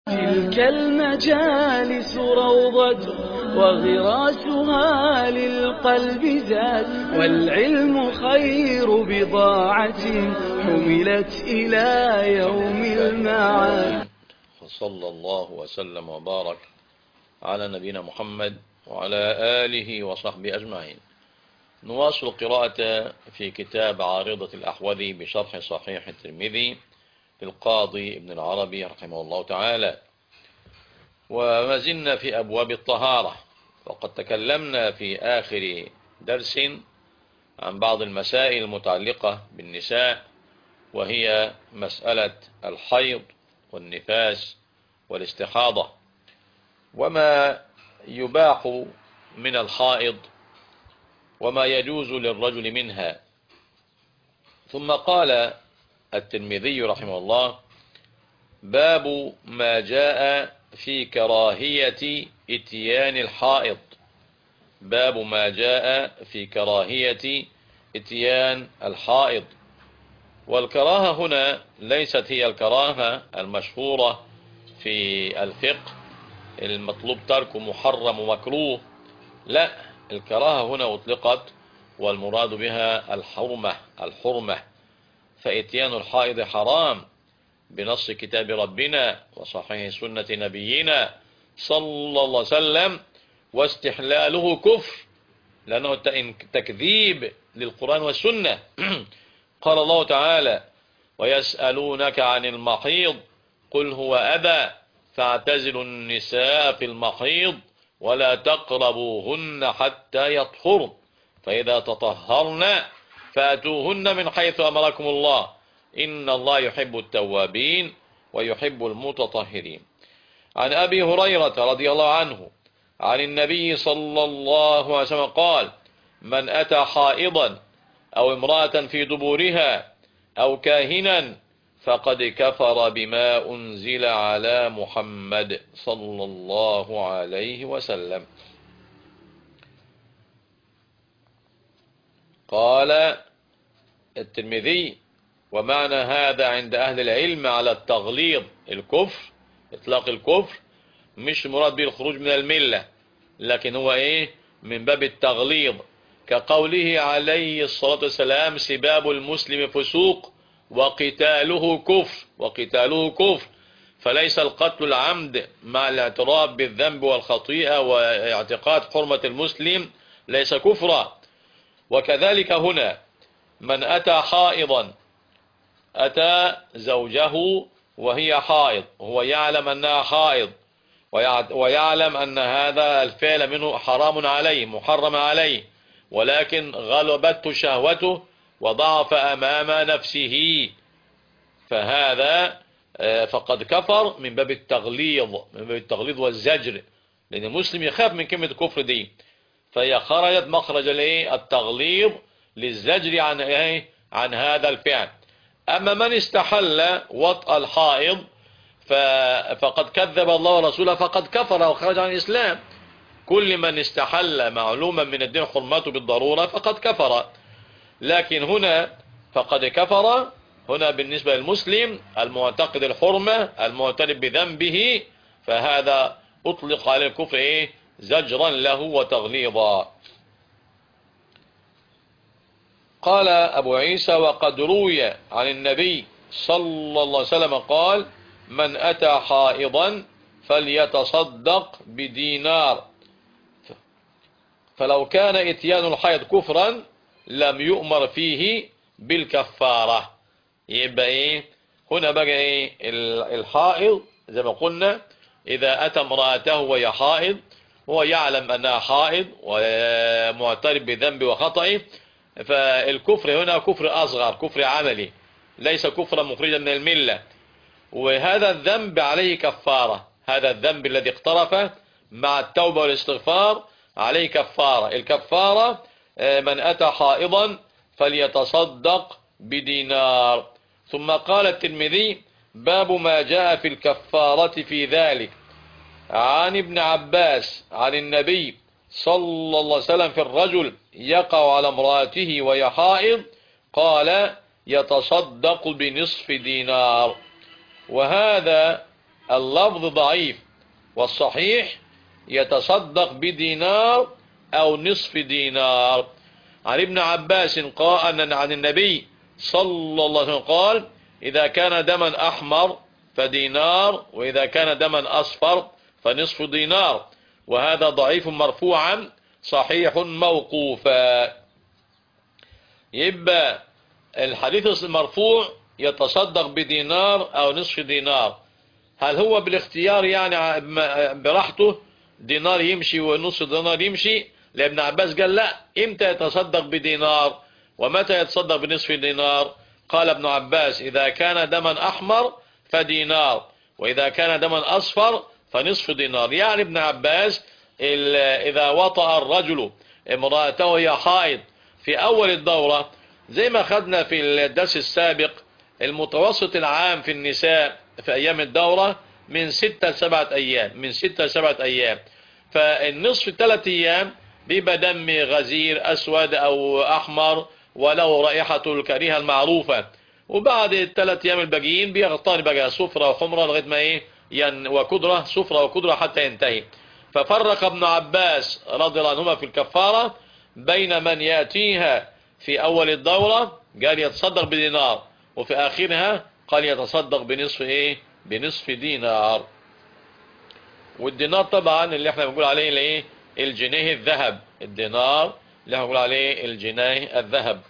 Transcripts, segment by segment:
تلك المجالس روضة وغراسها للقلب زاد، والعلم خير بضاعة حملت إلى يوم المعاد. وصلى الله وسلم وبارك على نبينا محمد وعلى آله وصحبه أجمعين. نواصل القراءة في كتاب عارضة الأحوذي بشرح صحيح الترمذي للقاضي ابن العربي رحمه الله تعالى، وما زلنا في أبواب الطهارة. وقد تكلمنا في آخر درس عن بعض المسائل المتعلقة بالنساء، وهي مسألة الحيض والنفاس والاستحاضة، وما يباح من الحائض وما يجوز للرجل منها. ثم قال الترمذي رحمه الله: باب ما جاء في كراهية اتيان الحائض. باب ما جاء في كراهية اتيان الحائض. والكراهة هنا ليست هي الكراهة المشهورة في الفقه، المطلوب ترك محرم ومكروه، لا، الكراهة هنا أطلقت والمراد بها الحرمة. فإتيان الحائض حرام بنص كتاب ربنا وصحيح سنة نبينا صلى الله عليه وسلم، واستحلاله كفر لأنه تكذيب للقرآن والسنة. قال الله تعالى: ويسألونك عن المحيض قل هو أذى فاعتزلوا النساء في المحيض ولا تقربوهن حتى يطهرن فإذا تطهرن فأتوهن من حيث أمركم الله إن الله يحب التوابين ويحب المتطهرين. عن أبي هريرة رضي الله عنه عن النبي صلى الله عليه وسلم قال: من أتى حائضا أو امرأة في دبورها أو كاهنا فقد كفر بما أنزل على محمد صلى الله عليه وسلم. قال الترمذي: ومعنى هذا عند أهل العلم على التغليظ، الكفر، إطلاق الكفر، مش مراد به الخروج من الملة، لكن هو من باب التغليظ، كقوله عليه الصلاة والسلام: سباب المسلم فسوق وقتاله كفر. فليس القتل العمد مع الاعتراف بالذنب والخطيئة واعتقاد حرمة المسلم ليس كفرا. وكذلك هنا من أتى حائضا، أتى زوجه وهي حائض، هو يعلم أنها حائض ويعلم أن هذا الفعل منه حرام عليه محرم عليه، ولكن غلبته شهوته وضعف أمام نفسه، فهذا فقد كفر من باب التغليظ والزجر، لأن المسلم يخاف من كلمة الكفر دي، فهي خرجت مخرج التغليظ للزجر عن هذا الفعل. أما من استحل وطأ الحائض فقد كذب الله ورسوله فقد كفر وخرج عن الإسلام. كل من استحل معلوما من الدين حرمته بالضرورة فقد كفر، لكن هنا فقد كفر هنا بالنسبة للمسلم المعتقد الحرمة المعترف بذنبه، فهذا أطلق على الكفر زجرا له وتغليظا. قال أبو عيسى: وقد روي عن النبي صلى الله عليه وسلم قال: من أتى حائضا فليتصدق بدينار، فلو كان اتيان الحائض كفرا لم يؤمر فيه بالكفارة. يبقى هنا بقى الحائض زي ما قلنا، إذا أتى امرأته وهي حائض هو يعلم أنها حائض ومعترف بذنب وخطئه، فالكفر هنا كفر أصغر، كفر عملي، ليس كفرا مخرجا من الملة، وهذا الذنب عليه كفارة. هذا الذنب الذي اقترفه مع التوبة والاستغفار عليه كفارة. الكفارة من أتى حائضا فليتصدق بدينار. ثم قال الترمذي: باب ما جاء في الكفارة في ذلك. عن ابن عباس عن النبي صلى الله عليه وسلم في الرجل يقع على امرأته وهي حائض قال: يتصدق بنصف دينار. وهذا اللفظ ضعيف، والصحيح يتصدق بدينار أو نصف دينار. عن ابن عباس قال عن النبي صلى الله عليه وسلم قال: إذا كان دما أحمر فدينار، وإذا كان دما أصفر فنصف دينار. وهذا ضعيف مرفوعا، صحيح موقوفا. يبقى الحديث المرفوع يتصدق بدينار أو نصف دينار. هل هو بالاختيار يعني براحته دينار يمشي ونصف دينار يمشي؟ لابن عباس قال لا، امتى يتصدق بدينار ومتى يتصدق بنصف دينار؟ قال ابن عباس: إذا كان دما أحمر فدينار، وإذا كان دما أصفر فنصف دينار. يعني ابن عباس إذا وطأ الرجل امرأته وهي حائض في أول الدورة، زي ما خدنا في الدرس السابق، المتوسط العام في النساء في أيام الدورة من 6 ل 7 أيام، من 6 ل 7 أيام. فالنصف 3 أيام بيبقى دم غزير أسود أو أحمر وله رائحة الكريهة المعروفة، وبعد ال3 أيام الباقيين بيغطان بقى صفرة وحمرة لغاية ما وكدرة، صفرة وكدرة حتى ينتهي. ففرق ابن عباس رضي الله عنهما في الكفارة بين من يأتيها في أول الدورة قال يتصدق بدينار، وفي آخرها قال يتصدق بنصف دينار. والدينار طبعا اللي احنا بنقول عليه الجنيه الذهب، الدينار اللي احنا بنقول عليه الجنيه الذهب.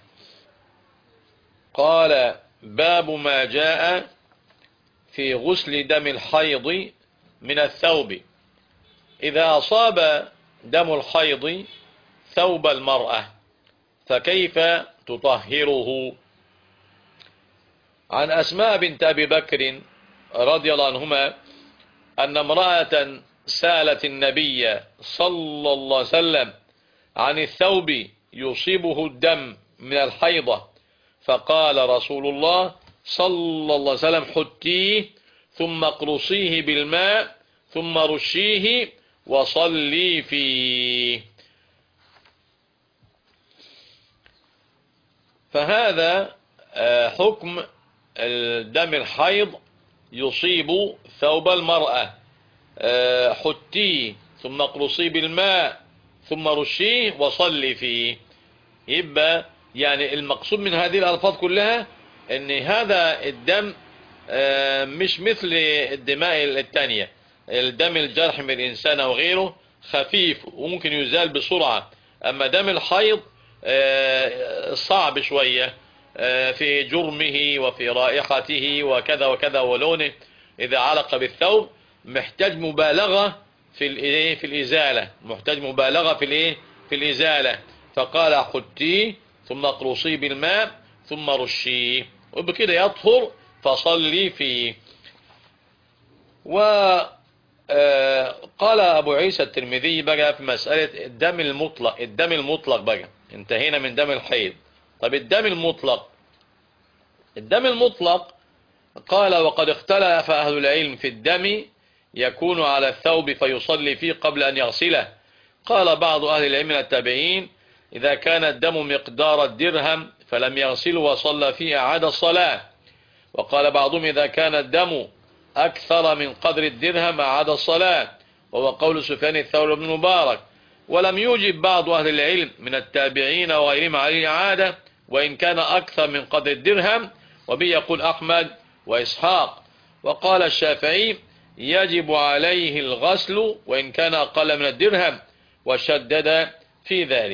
قال: باب ما جاء في غسل دم الحيض من الثوب. إذا أصاب دم الحيض ثوب المرأة فكيف تطهره؟ عن أسماء بنت أبي بكر رضي الله عنهما أن امرأة سألت النبي صلى الله عليه وسلم عن الثوب يصيبه الدم من الحيضة، فقال رسول الله صلى الله عليه وسلم: حتيه ثم اقرصيه بالماء ثم رشيه وصلي فيه. فهذا حكم الدم الحيض يصيب ثوب المرأة. حتيه ثم اقرصيه بالماء ثم رشيه وصلي فيه. يبقى يعني المقصود من هذه الألفاظ كلها ان هذا الدم مش مثل الدماء التانية. الدم الجرح من الإنسان أو غيره خفيف وممكن يزال بسرعة، أما دم الحيض صعب شوية في جرمه وفي رائحته وكذا وكذا ولونه. إذا علق بالثوب محتاج مبالغة في الإزالة، محتاج مبالغة في الإزالة. فقال: حتيه ثم اقرصيه بالماء ثم رشيه، وبكده يطهر فصلي فيه. وقال أبو عيسى الترمذي بقى في مسألة الدم المطلق. الدم المطلق بقى انتهينا من دم الحيض. طب الدم المطلق، الدم المطلق قال: وقد اختلف أهل العلم في الدم يكون على الثوب فيصلي فيه قبل أن يغسله. قال بعض أهل العلم من التابعين: إذا كان الدم مقدار الدرهم فلم يغسله وصلى فيه أعاد الصلاة. وقال بعضهم: إذا كان الدم أكثر من قدر الدرهم أعاد الصلاة، وهو قول سفيان الثوري بن المبارك. ولم يوجب بعض أهل العلم من التابعين وغيرهم عليه الإعادة وإن كان أكثر من قدر الدرهم، وبه يقول أحمد وإسحاق. وقال الشافعي: يجب عليه الغسل وإن كان أقل من الدرهم، وشدد في ذلك.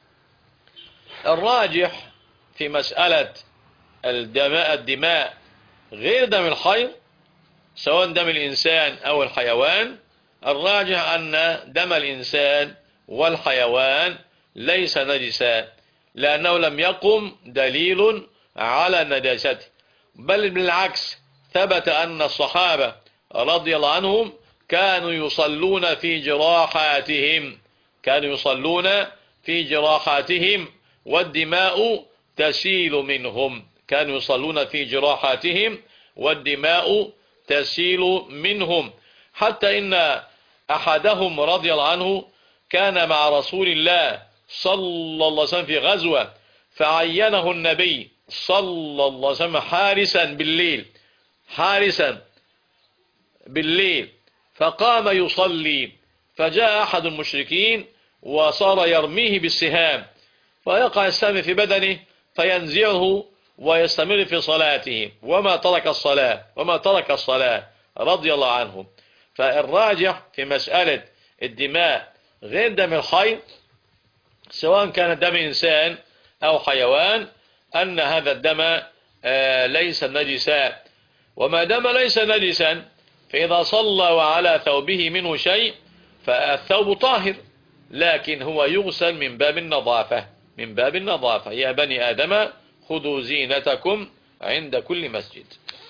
الراجح في مسألة الدماء غير دم الحيض سواء دم الإنسان أو الحيوان، الراجح أن دم الإنسان والحيوان ليس نجسا، لأنه لم يقم دليل على نجاسته، بل بالعكس ثبت أن الصحابة رضي الله عنهم كانوا يصلون في جراحاتهم، كانوا يصلون في جراحاتهم والدماء تسيل منهم، كانوا يصلون في جراحاتهم والدماء تسيل منهم. حتى إن أحدهم رضي الله عنه كان مع رسول الله صلى الله عليه وسلم في غزوة، فعينه النبي صلى الله عليه وسلم حارسا بالليل، حارسا بالليل فقام يصلي، فجاء أحد المشركين وصار يرميه بالسهام، فيقع السهم في بدنه فينزعه ويستمر في صلاته وما ترك الصلاة رضي الله عنهم. فالراجح في مسألة الدماء غير دم الحيض سواء كان دم إنسان أو حيوان أن هذا الدم ليس نجسا، وما دام ليس نجسا فإذا صلى وعلى ثوبه منه شيء فالثوب طاهر، لكن هو يغسل من باب النظافة. يا بني آدم خذوا زينتكم عند كل مسجد.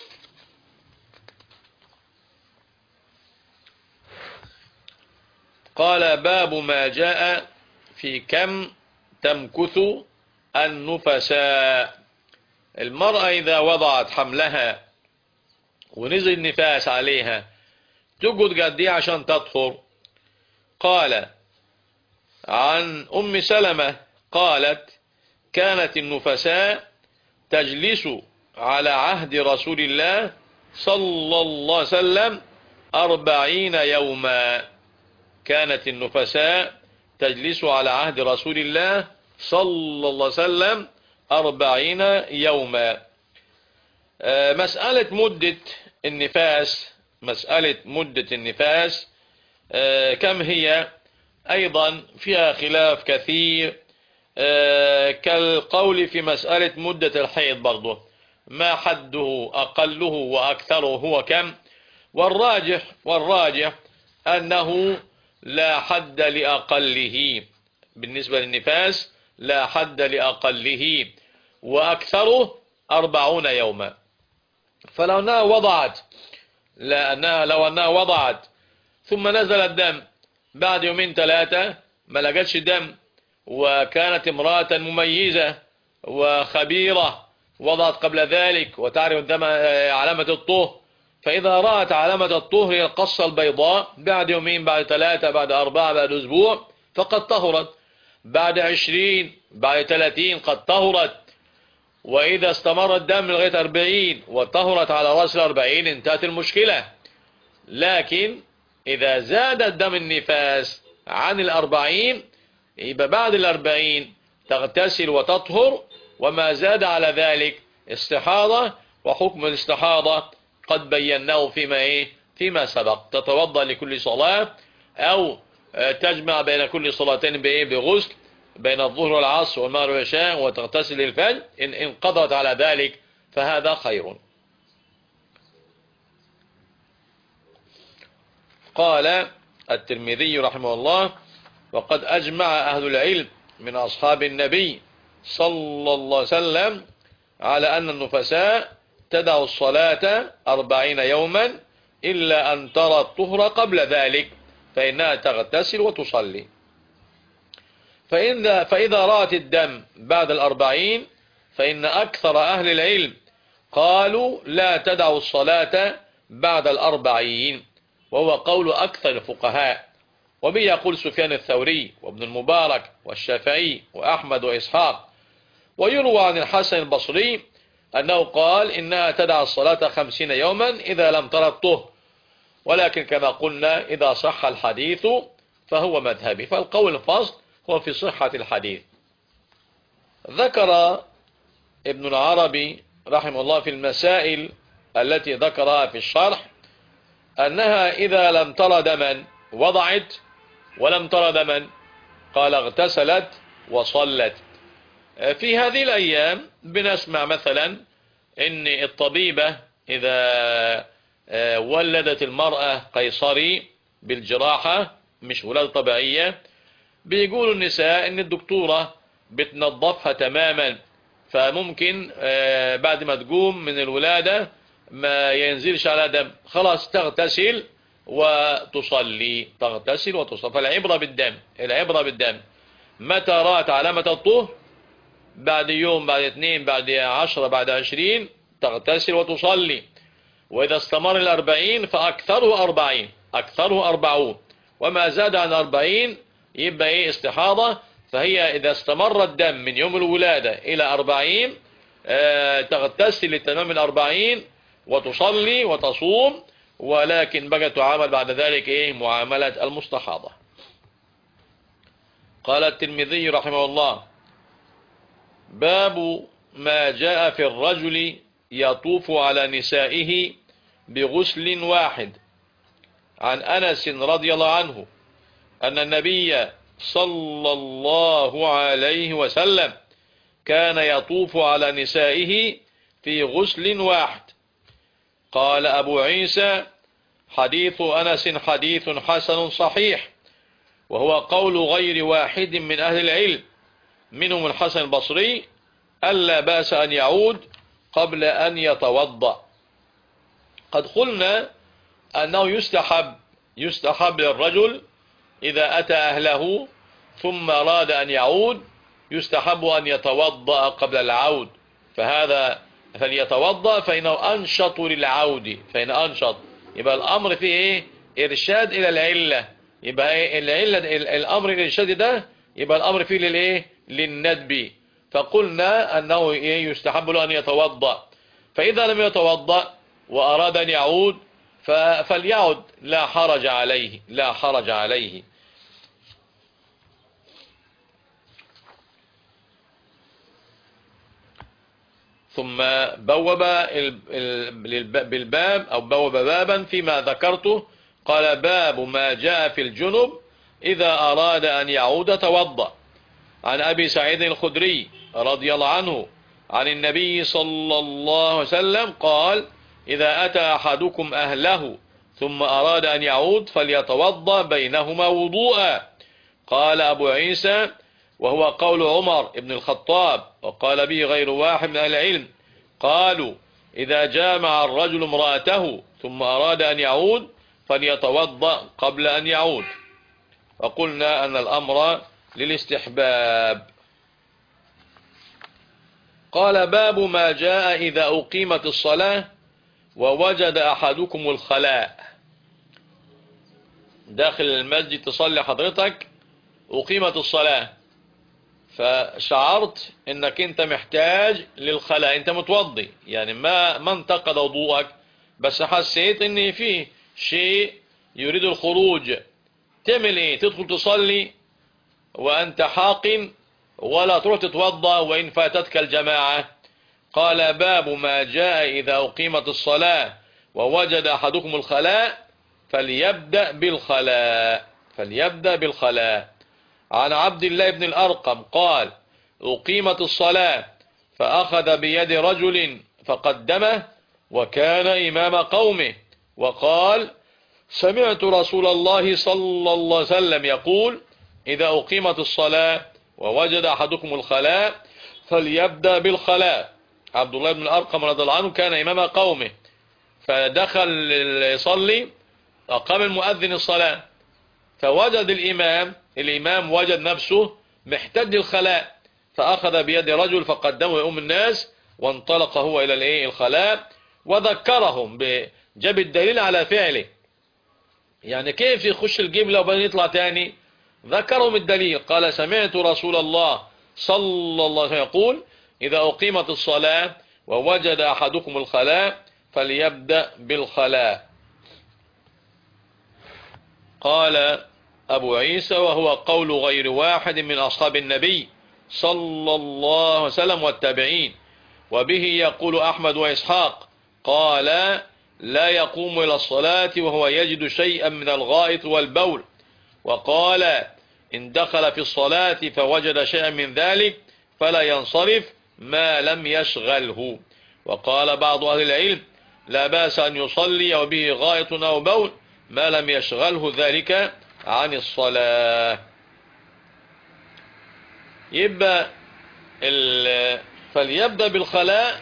قال باب ما جاء في كم تمكث النفساء. المرأة إذا وضعت حملها ونزل النفاس عليها تقعد قد ايه عشان تطهر؟ قال عن أم سلمة قالت كانت النفساء تجلس على عهد رسول الله صلى الله عليه وسلم 40 يوما. كانت النفساء تجلس على عهد رسول الله صلى الله عليه وسلم 40 يوما. مسألة مدة النفاس كم هي أيضا فيها خلاف كثير، كالقول في مسألة مدة الحيض برضه ما حده أقله وأكثره هو كم. والراجح أنه لا حد لأقله بالنسبة للنفاس، لا حد لأقله وأكثره 40 يوما. فلو أنها وضعت ثم نزل الدم بعد يومين 3 ما لقتش دم، وكانت امرأة مميزة وخبيرة وضعت قبل ذلك وتعرف الدم علامة الطهر، فإذا رأت علامة الطهر هي القصة البيضاء بعد يومين بعد 3 بعد 4 بعد أسبوع فقد طهرت، بعد 20 بعد 30 قد طهرت، وإذا استمر الدم لغاية 40 وطهرت على رأس 40 انتهت المشكلة. لكن إذا زاد الدم النفاس عن 40 يبقى بعد 40 تغتسل وتطهر، وما زاد على ذلك استحاضة، وحكم الاستحاضة قد بيناه فيما سبق. تتوضأ لكل صلاة أو تجمع بين كل صلاتين بغسل بين الظهر والعصر والمغرب والعشاء وتغتسل للفجر إن قدرت على ذلك فهذا خير. قال الترمذي رحمه الله وقد أجمع أهل العلم من أصحاب النبي صلى الله عليه وسلم على أن النفساء تدع الصلاة 40 يوما إلا أن ترى الطهر قبل ذلك فإنها تغتسل وتصلي. فإذا رأت الدم بعد 40 فإن أكثر أهل العلم قالوا لا تدع الصلاة بعد 40، وهو قول أكثر الفقهاء، وبه يقول سفيان الثوري وابن المبارك والشافعي وأحمد وإسحاق. ويروى عن الحسن البصري أنه قال إنها تدع الصلاة 50 يوما إذا لم ترى الطهر، ولكن كما قلنا إذا صح الحديث فهو مذهبي، فالقول الفصل هو في صحة الحديث. ذكر ابن العربي رحمه الله في المسائل التي ذكرها في الشرح أنها إذا لم ترى دما وضعت ولم ترى دما قال اغتسلت وصلت. في هذه الأيام بنسمع مثلا إن الطبيبة إذا ولدت المرأة قيصري بالجراحة مش ولادة طبيعية بيقولوا النساء إن الدكتورة بتنظفها تماما، فممكن بعد ما تقوم من الولادة ما ينزلش على دم، خلاص تغتسل وتصلي. فالعبرة بالدم. متى رأت علامة الطهر بعد يوم بعد 2 بعد 10 بعد 20 تغتسل وتصلي. وإذا استمر 40 فأكثره 40 وما زاد عن 40 يبقى استحاضة. فهي إذا استمر الدم من يوم الولادة إلى 40 تغتسل لتمام 40 وتصلي وتصوم، ولكن بقى تعامل بعد ذلك معاملة المستحاضة. قال الترمذي رحمه الله: باب ما جاء في الرجل يطوف على نسائه بغسل واحد. عن أنس رضي الله عنه أن النبي صلى الله عليه وسلم كان يطوف على نسائه في غسل واحد. قال أبو عيسى: حديث أنس حديث حسن صحيح، وهو قول غير واحد من أهل العلم منهم الحسن البصري ألا بأس أن يعود قبل أن يتوضأ. قد قلنا أنه يستحب للرجل إذا أتى أهله ثم أراد أن يعود يستحب أن يتوضأ قبل العود، فليتوضأ فإنه أنشط للعود، فإن أنشط يبقى الأمر فيه إرشاد إلى العلة، يبقى العلة الأمر الإرشاد ده يبقى الأمر فيه للندب. فقلنا أنه يستحب له أن يتوضأ، فإذا لم يتوضأ وأراد أن يعود فليعد، لا حرج عليه، لا حرج عليه. ثم بوب بالباب أو بوب بابا فيما ذكرته، قال: باب ما جاء في الجنب إذا أراد أن يعود توضأ. عن أبي سعيد الخدري رضي الله عنه عن النبي صلى الله عليه وسلم قال: إذا أتى أحدكم أهله ثم أراد أن يعود فليتوضأ بينهما وضوءا. قال أبو عيسى: وهو قول عمر بن الخطاب، وقال به غير واحد من أهل العلم، قالوا: إذا جامع الرجل امرأته ثم أراد أن يعود فليتوضأ قبل أن يعود. وقلنا أن الأمر للاستحباب. قال: باب ما جاء إذا أقيمت الصلاة ووجد أحدكم الخلاء. داخل المسجد تصلي حضرتك، أقيمت الصلاة، فشعرت انك انت محتاج للخلاء، انت متوضي يعني ما انتقد وضوءك، بس حسيت ان فيه شيء يريد الخروج، تعمل ايه؟ تدخل تصلي وانت حاقن ولا تروح تتوضا وان فاتتك الجماعة؟ قال: باب ما جاء إذا أقيمت الصلاة ووجد أحدكم الخلاء فليبدأ بالخلاء. عن عبد الله بن الأرقم قال: أقيمت الصلاة فأخذ بيد رجل فقدمه وكان إمام قومه، وقال: سمعت رسول الله صلى الله عليه وسلم يقول: إذا أقيمت الصلاة ووجد أحدكم الخلاء فليبدأ بالخلاء. عبد الله بن الأرقم رضي الله عنه كان إمام قومه، فدخل يصلي، أقام المؤذن الصلاة، فوجد الإمام وجد نفسه محتاج للخلاء، فأخذ بيد رجل فقدمه يؤم الناس، وانطلق هو إلى الخلاء، وذكرهم جاب الدليل على فعله، يعني كيف يخش القبلة وبعدين يطلع تاني؟ ذكرهم الدليل، قال: سمعت رسول الله صلى الله عليه وسلم يقول: إذا أقيمت الصلاة ووجد أحدكم الخلاء فليبدأ بالخلاء. قال أبو عيسى: وهو قول غير واحد من أصحاب النبي صلى الله عليه وسلم والتابعين، وبه يقول أحمد وإسحاق. قال: لا يقوم إلى الصلاة وهو يجد شيئا من الغائط والبول. وقال: إن دخل في الصلاة فوجد شيئا من ذلك فلا ينصرف ما لم يشغله. وقال بعض أهل العلم: لا بأس أن يصلي وبه غائط أو بول ما لم يشغله ذلك عن الصلاة. يبقى فليبدأ بالخلاء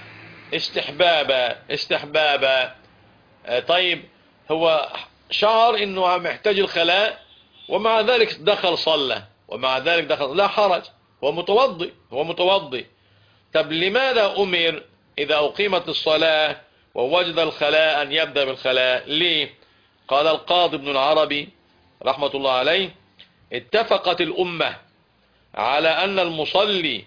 استحبابا. طيب، هو شعر انه محتاج الخلاء ومع ذلك دخل صلى، لا حرج، هو متوضي. طب لماذا أمر إذا أقيمت الصلاة ووجد الخلاء أن يبدأ بالخلاء؟ ليه؟ قال القاضي ابن العربي رحمة الله عليه: اتفقت الأمة على أن المصلي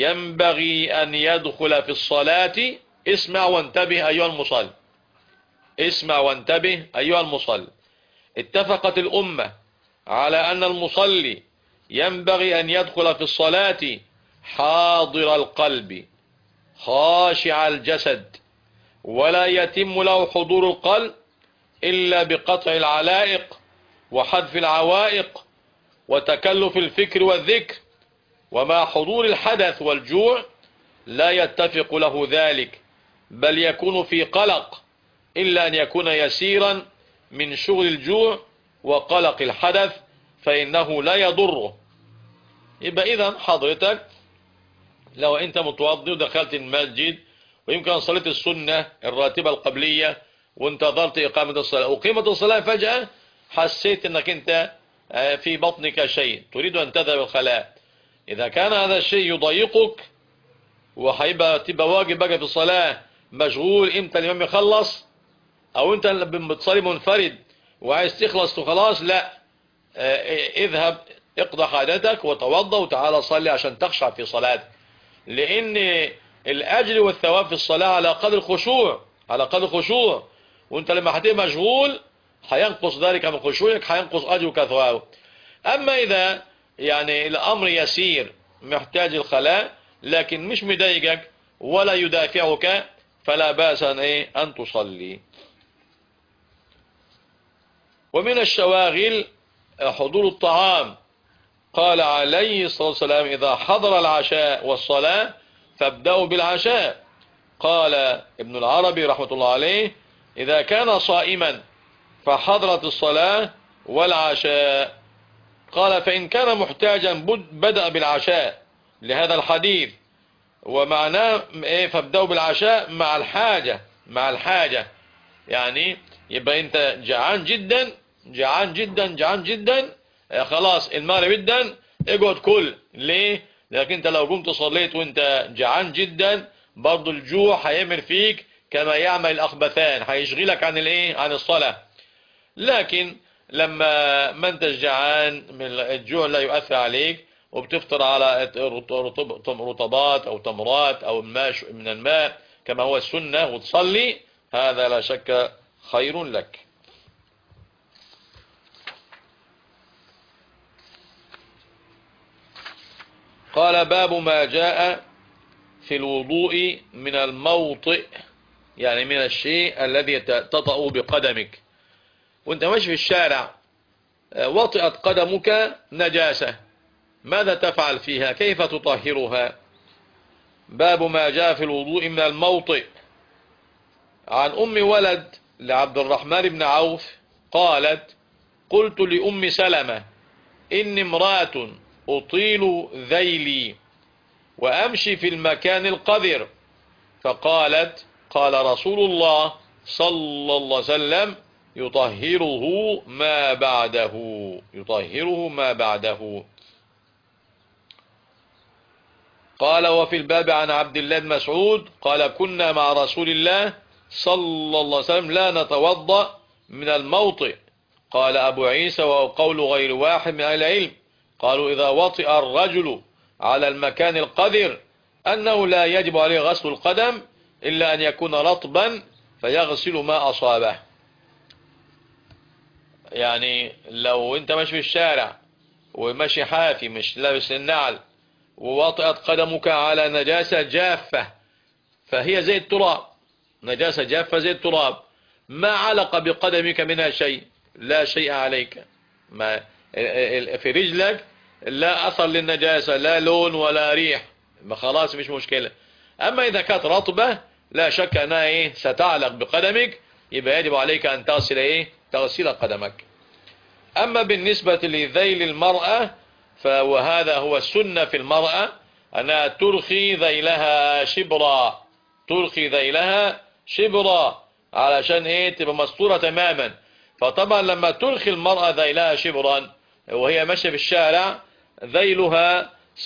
ينبغي أن يدخل في الصلاة، اسمع وانتبه أيها المصلي، اسمع وانتبه أيها المصلي. اتفقت الأمة على أن المصلي ينبغي أن يدخل في الصلاة حاضر القلب خاشع الجسد، ولا يتم له حضور القلب إلا بقطع العلائق وحذف العوائق وتكلف الفكر والذكر. ومع حضور الحدث والجوع لا يتفق له ذلك، بل يكون في قلق، إلا أن يكون يسيرا من شغل الجوع وقلق الحدث فإنه لا يضره. يبقى إذن حضرتك لو أنت متوضي ودخلت المسجد ويمكن صليت السنة الراتبة القبلية وانتظرت إقامة الصلاة، أقيمت الصلاة فجأة حسيت أنك أنت في بطنك شيء تريد أن تذهب الخلاء، إذا كان هذا الشيء يضايقك تبقى واجب بقى في الصلاة مشغول إمتى الإمام يخلص، أو أنت بتصلي منفرد وعايز تخلص وخلاص، لا، اذهب اقضى حاجتك وتوضى وتعالى صلي عشان تخشع في صلاتك، لأن الأجر والثواب في الصلاة على قدر الخشوع، على قدر الخشوع. وأنت لما هتبقى مشغول هينقص ذلك من خشوعك، هينقص أجرك وثوابك. أما إذا يعني الأمر يسير محتاج الخلاء لكن مش مضايقك ولا يدافعك فلا بأس أن تصلي. ومن الشواغل حضور الطعام، قال عليه الصلاة والسلام إذا حضر العشاء والصلاة فابدأوا بالعشاء. قال ابن العربي رحمة الله عليه إذا كان صائما فحضرت الصلاة والعشاء. قال فإن كان محتاجا بدأ بالعشاء لهذا الحديث، ومعناه فابدأوا بالعشاء مع الحاجة، مع الحاجة يعني يبقى انت جعان جدا جعان جدا جعان جدا خلاص المغرب جدا اقعد كل ليه، لكن انت لو قمت صليت وانت جعان جدا برضو الجوع هيعمل فيك كما يعمل الأخبثان، هيشغلك عن عن الصلاة. لكن لما ما انت جعان من الجوع لا يؤثر عليك وبتفطر على رطبات او تمرات او من الماء كما هو السنة وتصلي، هذا لا شك خير لك. قال باب ما جاء في الوضوء من الموطئ، يعني من الشيء الذي تطأ بقدمك وانت ماشي في الشارع وطئت قدمك نجاسة، ماذا تفعل فيها؟ كيف تطهرها؟ باب ما جاء في الوضوء من الموطئ. عن أم ولد لعبد الرحمن بن عوف قالت قلت لأم سلمة إني امرأة أطيل ذيلي وأمشي في المكان القذر، فقالت قال رسول الله صلى الله عليه وسلم يطهره ما بعده، يطهره ما بعده. قال وفي الباب عن عبد الله بن مسعود قال كنا مع رسول الله صلى الله عليه وسلم لا نتوضأ من الموطئ. قال أبو عيسى وقول غير واحد من أهل العلم قالوا إذا وطئ الرجل على المكان القذر أنه لا يجب عليه غسل القدم إلا أن يكون رطبا فيغسل ما أصابه. يعني لو انت ماشي في الشارع وماشي حافي مش لابس النعل ووطئت قدمك على نجاسة جافة فهي زي التراب، نجاسة جافة زي التراب، ما علق بقدمك منها شيء، لا شيء عليك، ما في رجلك لا أثر للنجاسة، لا لون ولا ريح، خلاص مش مشكلة. أما إذا كانت رطبة لا شك أنها ستعلق بقدمك، يبقى يجب عليك أن تغسل تغسل قدمك. أما بالنسبة لذيل المرأة وهذا هو السنة في المرأة أنها ترخي ذيلها شبرا، ترخي ذيلها شبرا علشان تبقى مستورة تماما. فطبعا لما ترخي المرأة ذيلها شبرا وهي ماشية في الشارع ذيلها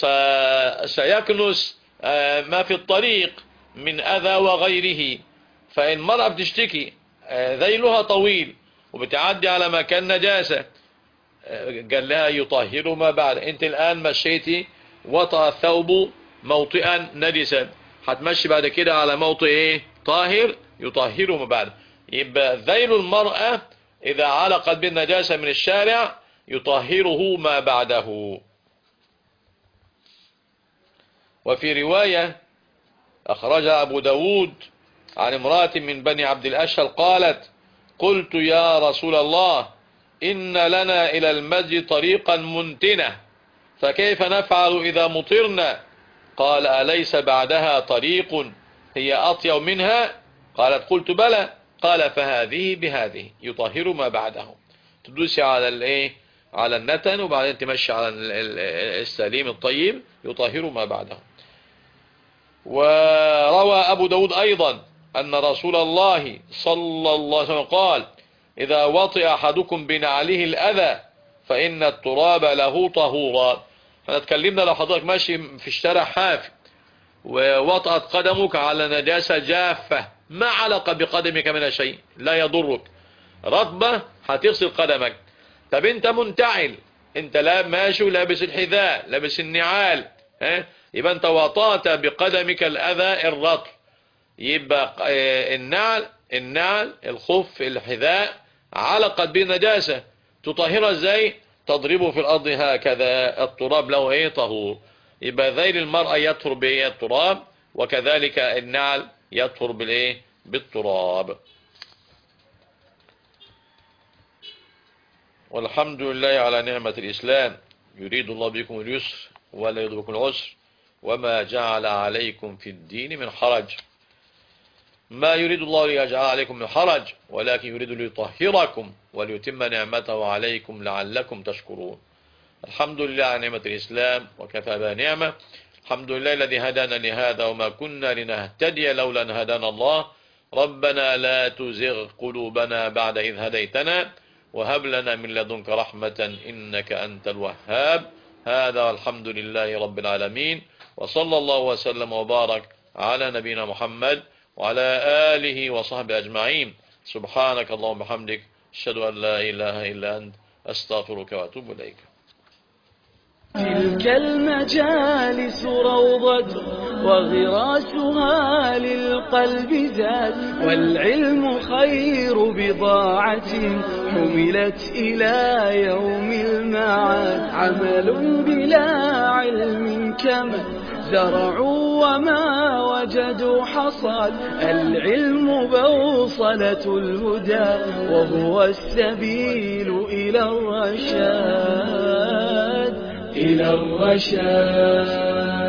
سيكنس ما في الطريق من أذى وغيره، فإن المرأة بتشتكي ذيلها طويل وبتعدي على مكان نجاسة قال لها يطهر ما بعد. انت الآن مشيتي وطأ الثوب موطئا نجسا، هتمشي بعد كده على موطئ طاهر يطهر ما بعد. يبقى ذيل المرأة إذا علقت بالنجاسة من الشارع يطهره ما بعده. وفي رواية أخرجها أبو داود عن امرأة من بني عبد الأشهل قالت: قلت يا رسول الله إن لنا إلى المسجد طريقا منتنة فكيف نفعل إذا مطرنا؟ قال: أليس بعدها طريق هي أطيب منها؟ قالت: قلت بلى. قال: فهذه بهذه يطهر ما بعده. تدوسي على على النتن وبعدين تمشي على السليم الطيب يطهر ما بعده. وروى أبو داود أيضا أن رسول الله صلى الله عليه وسلم قال: إذا وطئ أحدكم بنعله الأذى فإن التراب له طهورا. احنا اتكلمنا لو حضرتك ماشي في الشارع حافي ووطأت قدمك على نجاسة جافة ما علق بقدمك من شيء لا يضرك، رطبة هتغسل قدمك. طب انت منتعل، انت لا ماشي ولابس الحذاء لابس النعال، يبقى انت وطأت بقدمك الأذى الرطب، يبقى النعل الخف الحذاء علقت بالنجاسة تطهرها ازاي؟ تضربه في الأرض هكذا، التراب له طهور. يبقى ذيل المرأة يطهر بالتراب وكذلك النعل يطهر بالتراب. والحمد لله على نعمة الإسلام، يريد الله بكم اليسر ولا يريد بكم العسر وما جعل عليكم في الدين من حرج. ما يريد الله ليجعل عليكم من حرج ولكن يريد ليطهركم وليتم نعمته عليكم لعلكم تشكرون. الحمد لله على نعمة الإسلام وكفى بها نعمة. الحمد لله الذي هدانا لهذا وما كنا لنهتدي لولا أن هدانا الله. ربنا لا تزغ قلوبنا بعد إذ هديتنا وهب لنا من لدنك رحمة إنك أنت الوهاب. هذا والحمد لله رب العالمين، وصلى الله وسلم وبارك على نبينا محمد وعلى آله وصحبه أجمعين. سبحانك اللهم وبحمدك أشهد أن لا إله إلا أنت أستغفرك وأتوب إليك. تلك المجالس روضة وغراسها للقلب زاد، والعلم خير بضاعة حملت إلى يوم المعاد. عمل بلا علم كمن زرعوا وما وجدوا حصاد، العلم بوصلة الهدى وهو السبيل إلى الرشاد.